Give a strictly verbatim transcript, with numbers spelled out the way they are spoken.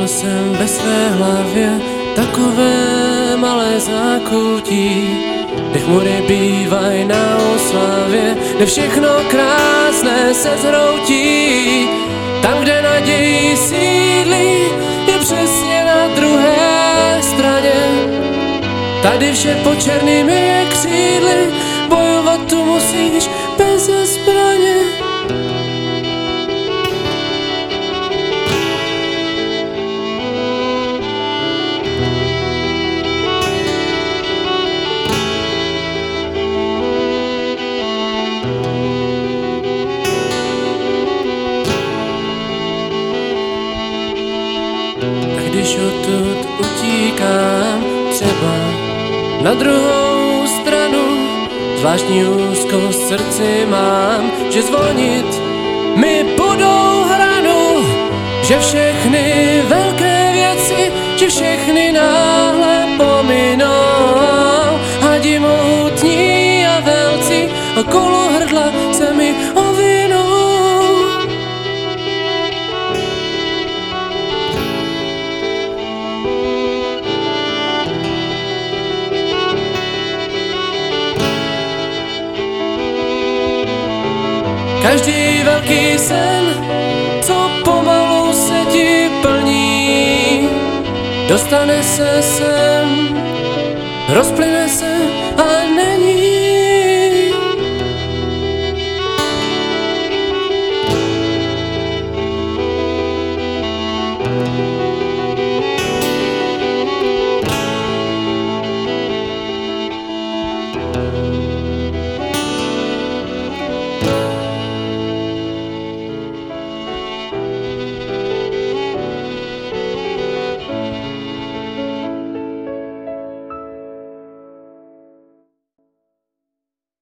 Našel jsem ve své hlavě takové malé zákoutí, kde chmury bývaj na oslavě, kde všechno krásné se zhroutí. Tam, kde naději sídlí, je přesně na druhé straně. Tady vše pod černými křídly, bojovat tu musíš bez zbraně. Když odtud utíkám třeba na druhou stranu, zvláštní úzkost v srdci mám, že zvonit mi budou hranu, že všechny velké věci, že všechny náhle pominou. Hadi mohutní a velcí okolo hrdla se mi ovinou. Každý velký sen, co pomalu se ti plní, dostane se sem, rozplyne se a není.